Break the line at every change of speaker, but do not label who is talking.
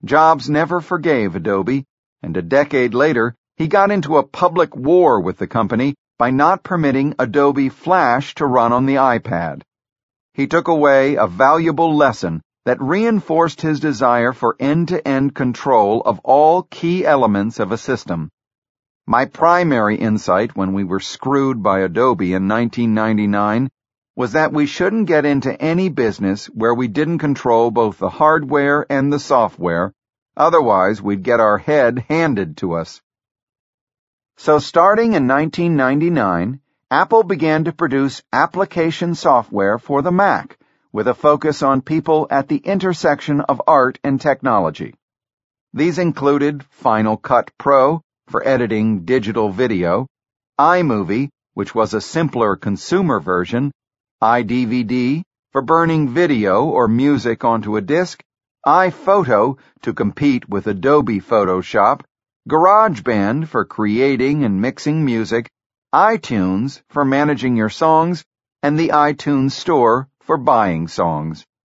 Jobs never forgave Adobe, and a decade later, he got into a public war with the company by not permitting Adobe Flash to run on the iPad. He took away a valuable lesson that reinforced his desire for end-to-end control of all key elements of a system. My primary insight when we were screwed by Adobe in 1999 was that we shouldn't get into any business where we didn't control both the hardware and the software, otherwise we'd get our head handed to us. So starting in 1999, Apple began to produce application software for the Mac, with a focus on people at the intersection of art and technology. These included Final Cut Pro for editing digital video, iMovie, which was a simpler consumer version, iDVD for burning video or music onto a disk, iPhoto to compete with Adobe Photoshop, GarageBand for creating and mixing music, iTunes for managing your songs, and the iTunes Store for buying songs.